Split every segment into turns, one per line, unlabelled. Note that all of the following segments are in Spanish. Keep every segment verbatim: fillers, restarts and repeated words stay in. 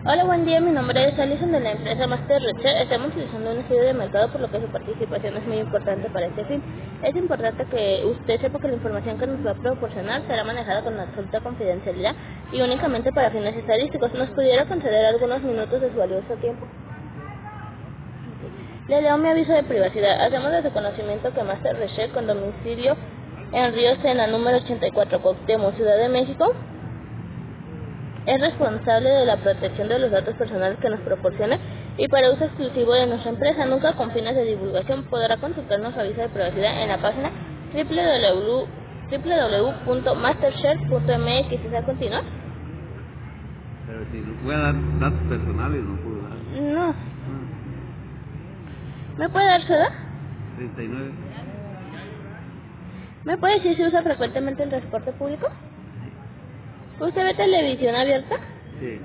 Hola, buen día. Mi nombre es Alison de la empresa Master Research. Estamos realizando un estudio de mercado, por lo que su participación es muy importante para este fin. Es importante que usted sepa que la información que nos va a proporcionar será manejada con absoluta confidencialidad y únicamente para fines estadísticos. ¿Nos pudiera conceder algunos minutos de su valioso tiempo? Le leo mi aviso de privacidad. Hacemos de su conocimiento que Master Research, con domicilio en Río Sena, número ochenta y cuatro, Cuauhtémoc, Ciudad de México, es responsable de la protección de los datos personales que nos proporcione y para uso exclusivo de nuestra empresa, nunca con fines de divulgación. Podrá consultar nuestro aviso de privacidad en la página doble u doble u doble u punto mastershare punto m x. ¿Desea continuar?
Pero si nos puede dar datos personales, no puedo dar.
No.
Ah.
¿Me puede dar su edad?
treinta y nueve.
¿Me puede decir si usa frecuentemente el transporte público? ¿Usted ve televisión abierta?
Sí.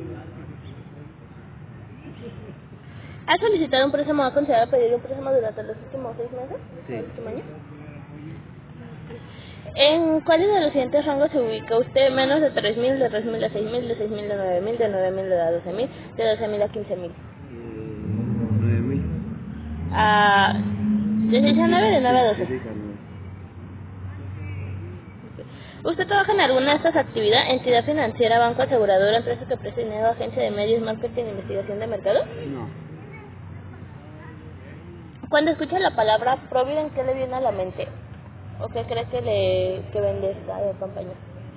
¿Ha solicitado un préstamo o ha considerado pedir un préstamo durante los últimos seis meses?
Sí.
¿El último año? ¿En cuáles de los siguientes rangos se ubica usted? Menos de tres mil, de tres mil a seis mil, de seis mil a nueve mil, de nueve mil a doce mil, de doce mil a quince mil.
nueve mil.
Ah, ¿de seis a nueve, de nueve a
De
doce?
seis a nueve.
¿Usted trabaja en alguna de estas actividades? ¿Entidad financiera, banco, aseguradora, empresa que presta dinero, agencia de medios, marketing, investigación de mercado?
No.
Cuando escucha la palabra Provident, ¿qué le viene a la mente? ¿O qué cree que le que vende esta eh, compañía?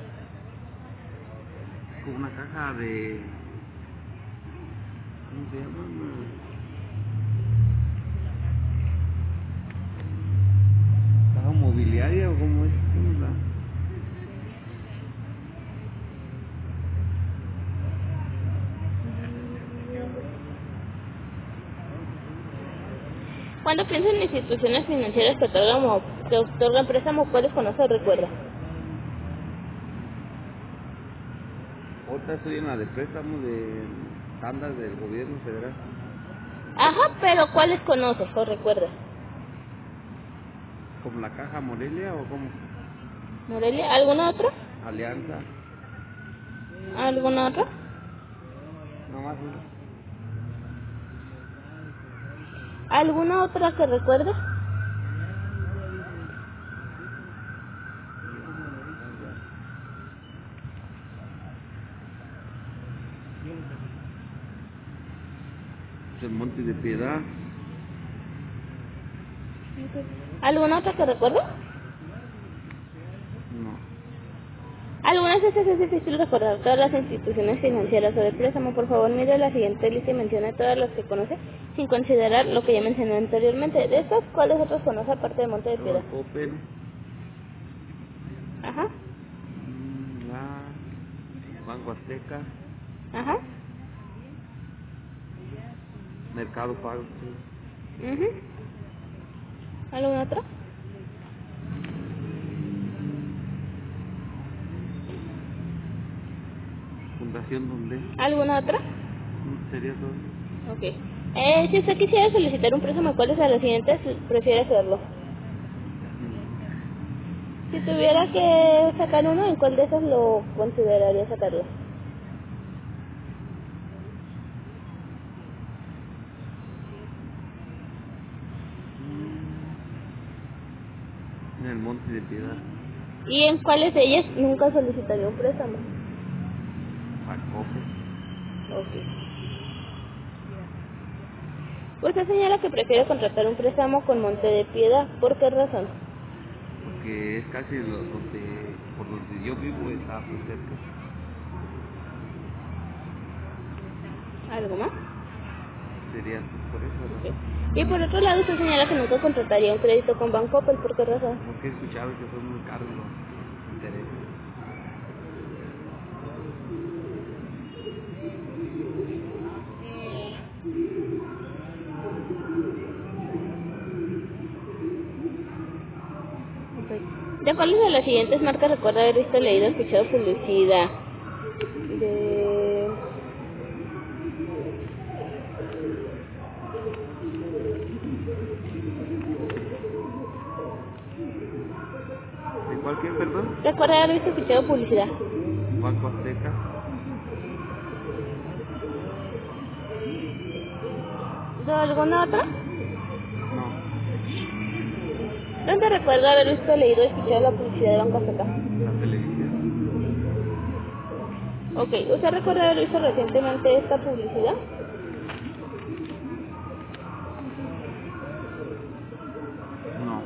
Como una caja de... ¿Cómo se llama? Una... ¿Caja mobiliaria o cómo es? ¿Cómo es la...?
Cuando piensa en instituciones financieras que otorgan, o- que otorgan préstamos, ¿cuáles conoce o recuerda?
Otra estoy en la de préstamo de estándar del gobierno federal.
Ajá, pero ¿cuáles conoce o recuerda?
¿Como la caja Morelia o como
¿Morelia? ¿Alguna otra?
Alianza?
¿Alguna otra?
No más una.
¿Alguna otra que recuerde?
El Monte de Piedad.
¿Alguna otra que recuerde?
No.
Algunas veces es difícil recordar todas las instituciones financieras o de préstamo. Por favor, mire la siguiente lista y mencione todas las que conoce, sin considerar lo que ya mencioné anteriormente. De estas, ¿cuáles otros conoce aparte de Monte de Piedad?
El Coppel.
Ajá,
mm, La Banco Azteca.
ajá.
Mercado Pago.
Uh-huh. ¿Alguna otra?
Fundación donde.
¿Alguna otra?
Sería todo.
Ok. Eh, si usted quisiera solicitar un préstamo, ¿cuáles de los siguientes prefiere hacerlo? Si tuviera que sacar uno, ¿en cuál de esos lo consideraría sacarlo?
En el Monte de Piedad.
¿Y en cuáles de ellas nunca solicitaría un préstamo?
Al Coppel.
Ok. Usted señala que prefiere contratar un préstamo con Monte de Piedad. ¿Por qué razón?
Porque es casi lo, donde, por donde yo vivo, está muy cerca.
¿Algo más?
Sería por eso, ¿no?
Ok. Y por otro lado, usted señala que nunca contrataría un crédito con Bancoppel. ¿Por qué razón?
Porque he escuchado que son muy caros los intereses.
Ok. ¿De cuáles de las siguientes marcas recuerda haber visto, leído, escuchado publicidad? De...
¿De cualquier, perdón?
¿Recuerda haber visto, escuchado publicidad?
Banco Azteca.
¿De alguna otra?
No,
¿Dónde recuerda haber visto, leído o escuchado la publicidad de Banco Azteca?
la televisión.
Ok, ¿usted recuerda haber visto recientemente esta publicidad?
No,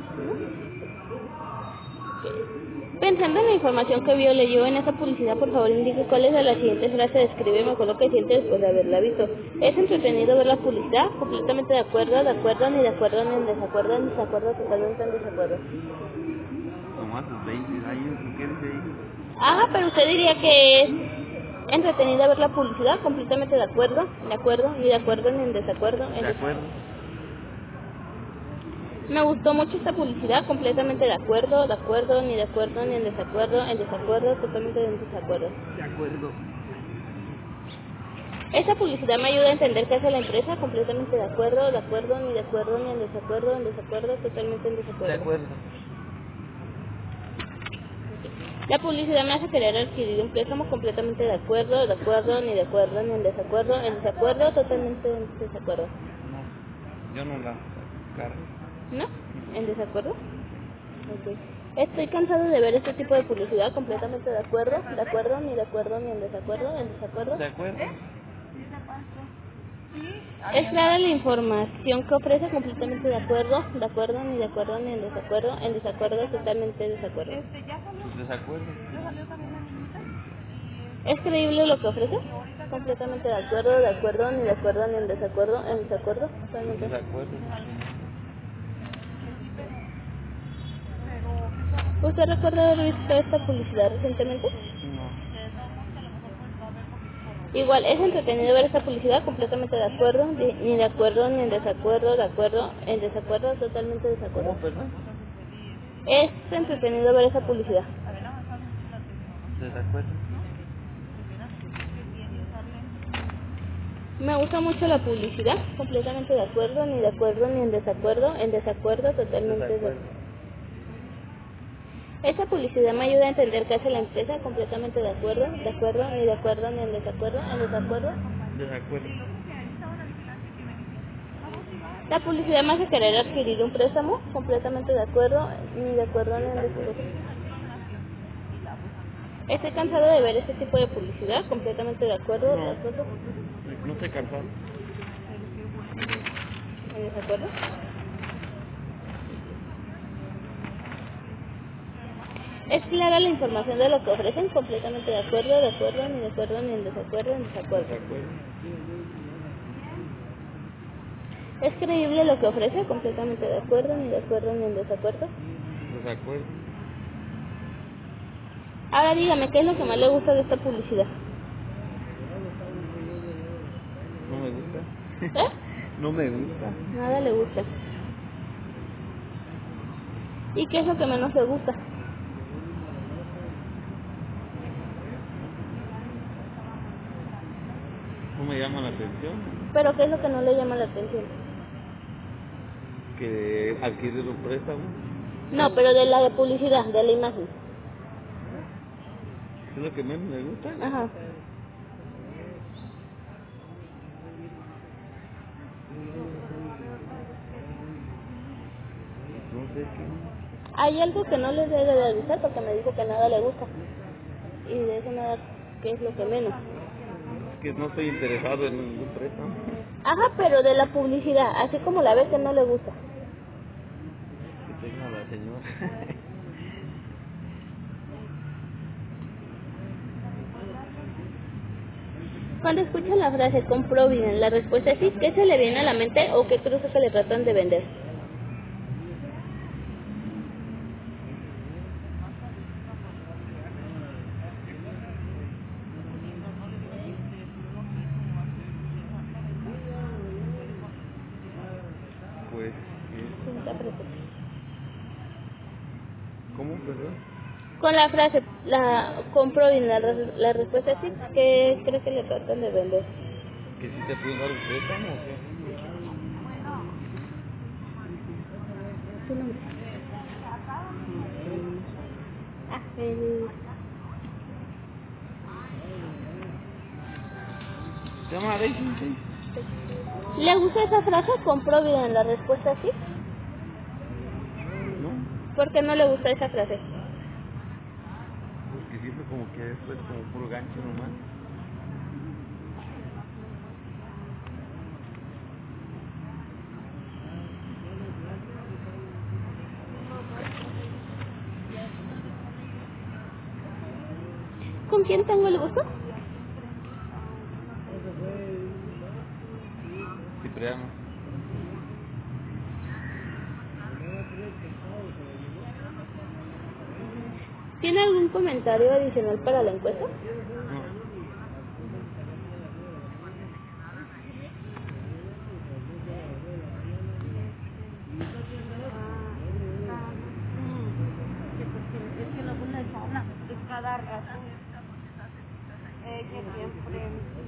Pensando en la información que vio o leyó en esa publicidad, por favor indique cuáles de las siguientes frases describe mejor lo que siente después de haberla visto. ¿Es entretenido ver la publicidad? Completamente de acuerdo, de acuerdo, ni de acuerdo, ni en desacuerdo, en desacuerdo, totalmente en desacuerdo.
nomás sus veinte años, ¿qué dice ahí?
Ajá, pero usted diría que es entretenida ver la publicidad, completamente de acuerdo, de acuerdo, ni de acuerdo, ni en desacuerdo, en
¿De
des-
acuerdo?
Me gustó mucho esta publicidad, completamente de acuerdo, de acuerdo, ni de acuerdo, ni en desacuerdo, en desacuerdo, totalmente en desacuerdo.
De acuerdo.
Esta publicidad me ayuda a entender qué hace la empresa, completamente de acuerdo, de acuerdo, ni de acuerdo, ni en desacuerdo, en desacuerdo, totalmente en
De
desacuerdo.
acuerdo.
La publicidad me hace querer adquirir un préstamo, completamente de acuerdo, de acuerdo, ni de acuerdo, ni en desacuerdo, en desacuerdo, totalmente en desacuerdo.
No, yo no la cargo.
¿No? ¿En desacuerdo? Ok. Estoy cansado de ver este tipo de publicidad, completamente de acuerdo, de acuerdo, ni de acuerdo, ni en desacuerdo, en desacuerdo.
¿De acuerdo?
Es clara la información que ofrece, completamente de acuerdo, de acuerdo, ni de acuerdo, ni en desacuerdo, en desacuerdo, totalmente en desacuerdo.
Pues desacuerdo.
¿Es creíble lo que ofrece? Completamente de acuerdo, de acuerdo, ni de acuerdo, ni en desacuerdo, en desacuerdo, totalmente.
Desacuerdo.
¿Usted recuerda haber visto esta publicidad recientemente?
No,
Igual, es entretenido ver esta publicidad, completamente de acuerdo, de- ni de acuerdo, ni en desacuerdo, de acuerdo, en desacuerdo, totalmente desacuerdo.
¿cómo, perdón?
Es entretenido ver esa publicidad.
Desacuerdo.
Me gusta mucho la publicidad, completamente de acuerdo, ni de acuerdo, ni en desacuerdo, en desacuerdo, totalmente de
Desacuerdo.
Esta publicidad me ayuda a entender qué hace la empresa, completamente de acuerdo, de acuerdo, ni de acuerdo, ni en desacuerdo, en desacuerdo.
Desacuerdo.
La publicidad me hace querer adquirir un préstamo, completamente de acuerdo, ni de acuerdo, ni en desacuerdo. Estoy cansado de ver este tipo de publicidad, completamente de acuerdo, de
No,
acuerdo,
no estoy cansado.
en desacuerdo. Es clara la información de lo que ofrecen, completamente de acuerdo, de acuerdo, ni de acuerdo, ni en desacuerdo, en desacuerdo.
Desacuerdo.
Es creíble lo que ofrece, completamente de acuerdo, ni de acuerdo, ni en desacuerdo.
Desacuerdo.
Ahora dígame, ¿qué es lo que más le gusta de esta publicidad?
No me gusta.
¿Eh?
No me gusta.
Nada le gusta. ¿Y qué es lo que menos le gusta?
No me llama la atención.
¿Pero qué es lo que no le llama la atención?
Que adquirir un préstamo.
No, pero de la de publicidad, de la imagen.
Es lo que menos me gusta.
Ajá.
No sé qué.
Hay algo que no le debe de avisar porque me dijo que nada le gusta. Y de eso nada, ¿qué es lo que menos?
Es que no estoy interesado en ningún préstamo.
Ajá, pero de la publicidad, así como la ve que no le gusta.
Que tenga la señora.
Cuando escucha la frase compró bien, la respuesta es sí, ¿qué se le viene a la mente o qué cree que le tratan de vender?
Pues, ¿qué?
Sí, no te preocupes.
¿Cómo, perdón?
Con la frase, la compró bien, la, res- la respuesta es sí, ¿qué cree que le tratan de vender?
¿Que si te pueden dar un préstamo o qué?
Su nombre. Ah, el...
Se llama Daisy, sí.
¿Le gusta esa frase? Con Provident, la respuesta sí.
¿No?
¿Por qué no le gusta esa frase?
Porque siempre como que después como puro gancho nomás.
¿Con quién tengo el gusto?
Cipriano.
¿Tiene algún comentario adicional para la encuesta?
No.
Es que no pone sola, es cada rato. Eh, que siempre.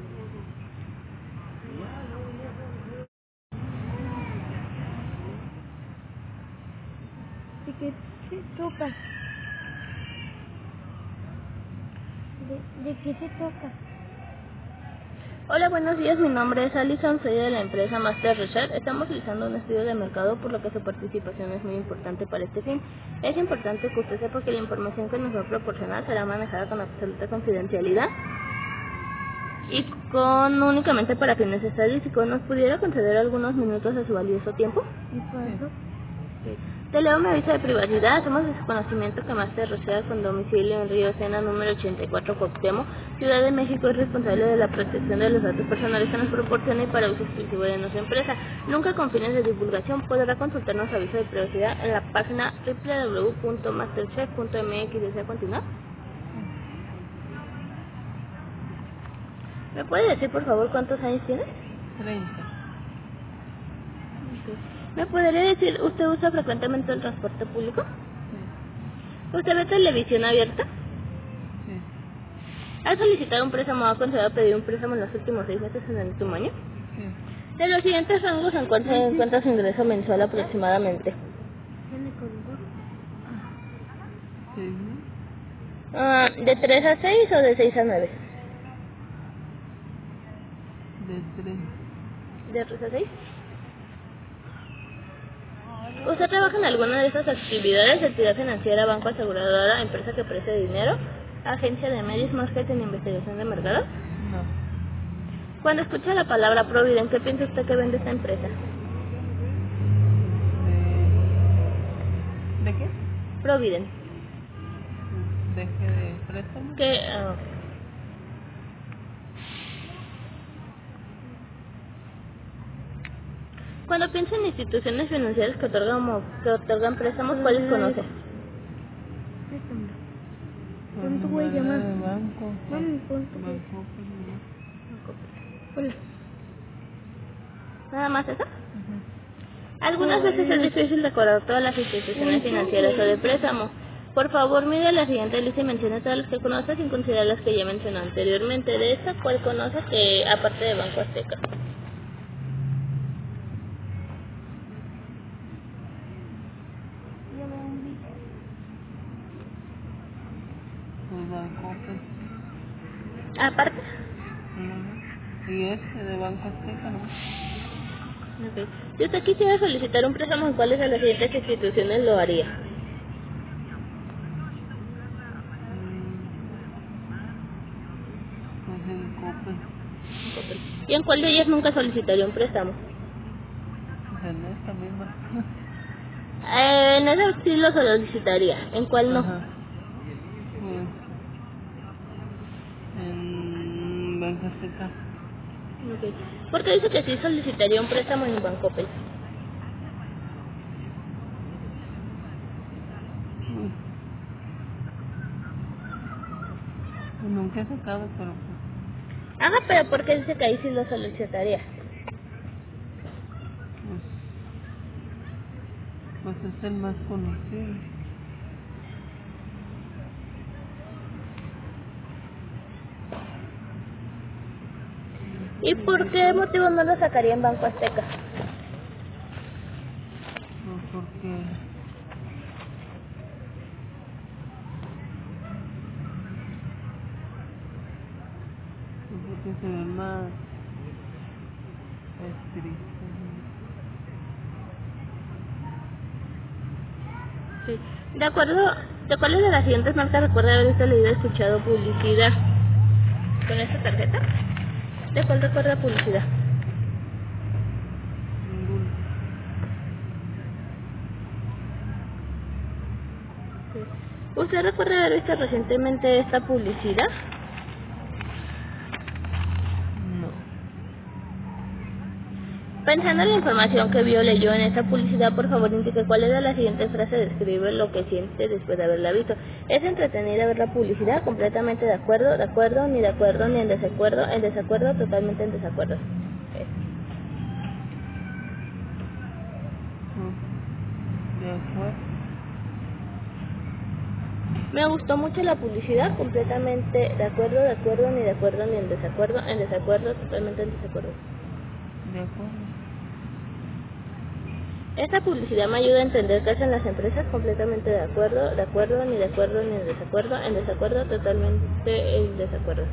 ¿De qué se toca? ¿De, de qué se toca? Hola, buenos días. Mi nombre es Alison, soy de la empresa Master Research. Estamos realizando un estudio de mercado, por lo que su participación es muy importante para este fin. Es importante que usted sepa que la información que nos va a proporcionar será manejada con absoluta confidencialidad y con únicamente para fines estadísticos. ¿Nos pudiera conceder algunos minutos de su valioso tiempo?
¿Y por eso?
Sí. Te leo un aviso de privacidad. Hacemos de su conocimiento que Master Research, con domicilio en Río Sena, número ochenta y cuatro, Cuauhtémoc, Ciudad de México, es responsable de la protección de los datos personales que nos proporciona y para uso exclusivo de nuestra empresa. Nunca con fines de divulgación. Podrá consultar nuestro aviso de privacidad en la página doble u doble u doble u punto masterchef punto m x. ¿Desea continuar? ¿Me puede decir, por favor, cuántos años tiene?
treinta.
¿Me podría decir, usted usa frecuentemente el transporte público?
Sí.
¿Usted ve televisión abierta?
Sí.
¿Ha solicitado un préstamo o ha considerado pedir un préstamo en los últimos seis meses en el último año?
Sí.
De los siguientes rangos, ¿en cuánto se encuentra su ingreso mensual aproximadamente?
Sí.
Ah, ¿De tres a seis o de seis a nueve?
De tres.
¿De tres a seis? ¿Usted trabaja en alguna de esas actividades? Entidad financiera, banco, aseguradora, empresa que preste dinero, agencia de medios, marketing, investigación de mercado.
No.
Cuando escucha la palabra Provident, ¿qué piensa usted que vende esta empresa?
¿De, ¿De qué?
Provident.
¿De qué? ¿De préstamo?
¿Qué? ah, Cuando piensa en instituciones financieras que otorgan, mo- que otorgan préstamos, ¿cuáles conoce?
¿Cuánto voy a llamar? De banco.
Mami, ¿cuánto?
Banco, pues, no.
Hola. ¿Nada más eso?
Ujú.
Algunas veces es difícil recordar todas las instituciones financieras o de préstamo. Por favor, mire la siguiente lista y mencione todas las que conoce sin considerar las que ya mencionó anteriormente. De esta, ¿cuál conoce que aparte de Banco Azteca?
Pues banco, pues.
Aparte.
Ujú. Y este de Banco Azteca, ¿no?
Ok. Si usted quisiera solicitar un préstamo, ¿en cuáles de las siguientes instituciones lo haría?
Mm, Pues en Coppel.
¿Y en cuál de ellas nunca solicitaría un préstamo?
Pues en esta misma.
Eh, en ese sí lo solicitaría, ¿en cuál no?
Ajá. Pues en Banco Azteca.
Ok. Porque dice que sí solicitaría un préstamo en Bancoppel.
Mm, Pues nunca he sacado, pero pues,
Ajá, pero ¿por qué dice que ahí sí lo solicitaría?
pues, pues es el más conocido.
¿Y por qué motivo no lo sacaría en Banco Azteca?
Pues porque, pues porque se ve más, este,
triste.
Sí. De acuerdo, ¿de cuáles de las siguientes marcas recuerda haber visto, leído, escuchado publicidad? ¿Con esta tarjeta? ¿De cuál recuerda publicidad?
Ninguno.
Sí. ¿Usted recuerda haber visto recientemente esta publicidad?
No.
Pensando en la información que vio o leyó en esta publicidad, por favor indique cuál de las siguientes frases describe lo que siente después de haberla visto. ¿Es entretenida ver la publicidad? ¿Completamente de acuerdo? ¿De acuerdo? ¿Ni de acuerdo? ¿Ni en desacuerdo? ¿En desacuerdo? ¿Totalmente en desacuerdo?
De acuerdo.
Me gustó mucho la publicidad, completamente de acuerdo, de acuerdo, ni de acuerdo, ni en desacuerdo, en desacuerdo, totalmente en desacuerdo.
De acuerdo.
Esta publicidad me ayuda a entender qué hacen las empresas, completamente de acuerdo, de acuerdo, ni de acuerdo, ni en desacuerdo, en desacuerdo, totalmente en desacuerdo.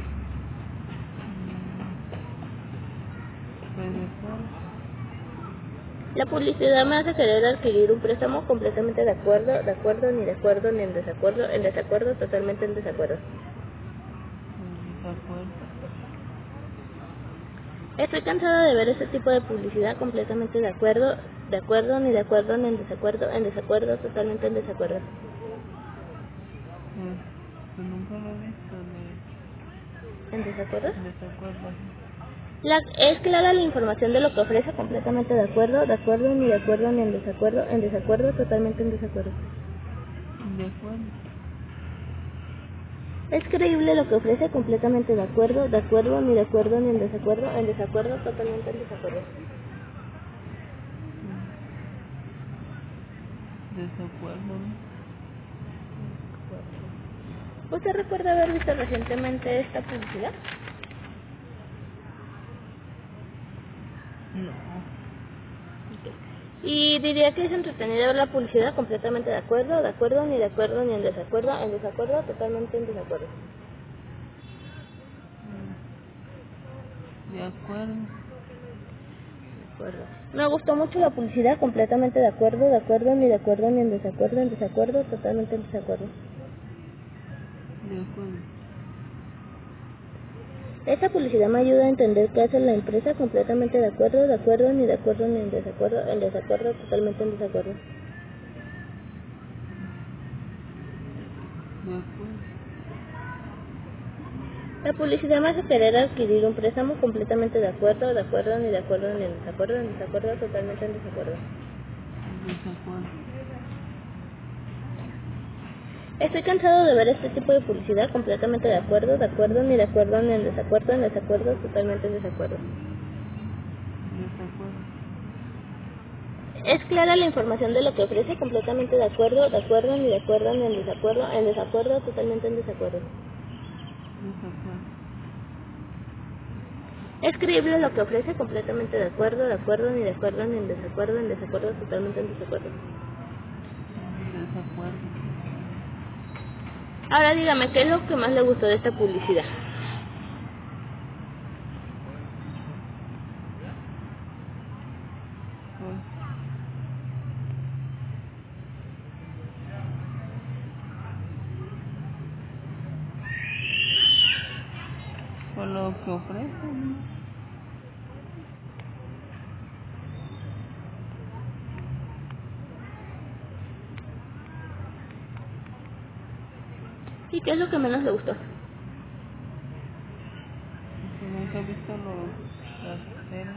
Pues de acuerdo.
La publicidad me hace querer adquirir un préstamo, completamente de acuerdo, de acuerdo, ni de acuerdo, ni en desacuerdo, en desacuerdo, totalmente en desacuerdo.
Pues de acuerdo.
Estoy cansada de ver este tipo de publicidad, completamente de acuerdo, de acuerdo, ni de acuerdo, ni en desacuerdo, en desacuerdo, totalmente en desacuerdo.
Pues, pues nunca lo he visto. De,
¿En desacuerdo?
de acuerdo.
La, es clara la información de lo que ofrece, completamente de acuerdo, de acuerdo, ni de acuerdo, ni en desacuerdo, en desacuerdo, totalmente en desacuerdo.
De acuerdo.
Es creíble lo que ofrece, completamente de acuerdo, de acuerdo, ni de acuerdo, ni en desacuerdo, en desacuerdo, totalmente en desacuerdo.
Desacuerdo.
¿Usted recuerda haber visto recientemente esta publicidad?
No.
Y diría que es entretenida ver la publicidad, completamente de acuerdo, de acuerdo, ni de acuerdo, ni en desacuerdo, en desacuerdo, totalmente en desacuerdo.
De acuerdo.
De acuerdo. Me gustó mucho la publicidad, completamente de acuerdo, de acuerdo, ni de acuerdo, ni en desacuerdo, en desacuerdo, totalmente en desacuerdo.
De acuerdo.
Esta publicidad me ayuda a entender qué hace la empresa, completamente de acuerdo, de acuerdo, ni de acuerdo, ni en desacuerdo, en desacuerdo, totalmente en desacuerdo.
De acuerdo.
La publicidad me hace querer adquirir un préstamo, completamente de acuerdo, de acuerdo, ni de acuerdo, ni en desacuerdo, en desacuerdo, totalmente en desacuerdo.
Desacuerdo.
Estoy cansado de ver este tipo de publicidad, completamente de acuerdo, de acuerdo, ni de acuerdo, ni en desacuerdo, en desacuerdo, totalmente en desacuerdo.
Desacuerdo.
Es clara la información de lo que ofrece, completamente de acuerdo, de acuerdo, ni de acuerdo, ni en desacuerdo, en desacuerdo, totalmente en desacuerdo.
Desacuerdo.
Es creíble lo que ofrece, completamente de acuerdo, de acuerdo, ni de acuerdo, ni en desacuerdo, en desacuerdo, totalmente en desacuerdo.
Desacuerdo.
Ahora dígame, ¿qué es lo que más le gustó de esta publicidad?
Pues, por lo que ofrecen.
¿Y qué es lo que menos le gustó?
Que nunca he visto los, las series.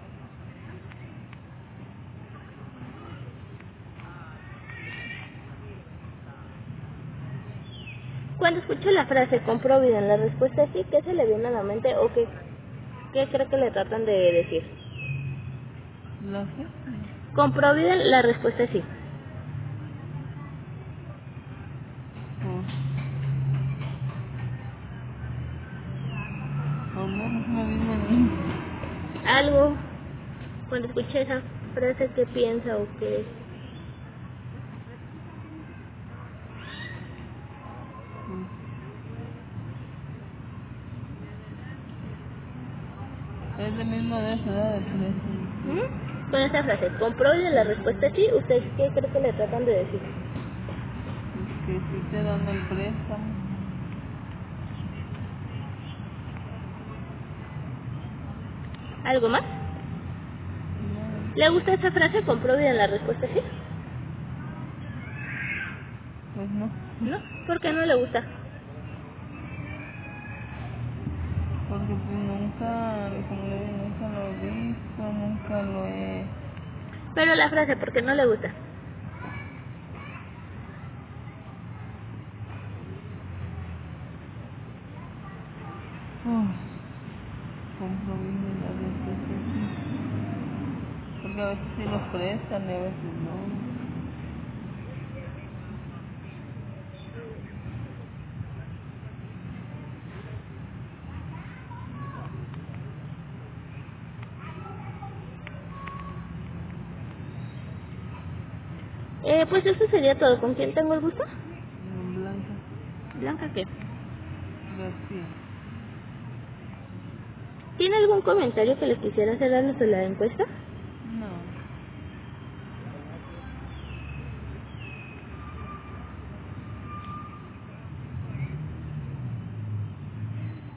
Cuando escuché la frase con Provident, la respuesta es sí, ¿qué se le viene a la mente o qué, qué cree que le tratan de decir?
¿La qué?
Con Provident, la respuesta es sí.
Pues, pues no, no me viene bien.
Algo, cuando escuché esa frase, ¿qué piensa o qué?
Es del mismo No, de eso da de préstamo.
¿Mm? Con esta frase, compruebe la respuesta sí, ¿usted qué cree que le tratan de decir?
Es que si te dan el préstamo.
¿Algo más?
No,
¿Le gusta esta frase? Compruebe la respuesta sí.
pues no.
¿No? ¿Por qué no le gusta?
Porque pues nunca, como le digo, nunca lo he visto, nunca lo he...
Pero la frase, ¿por qué no le gusta?
Uf, compro bien la respuesta sí. Porque a veces sí los prestan y a veces no.
Eh, pues eso sería todo. ¿Con quién tengo el gusto?
Blanca
Blanca, ¿qué?
García.
¿Tiene algún comentario que le quisiera hacer a nuestra la encuesta?
No.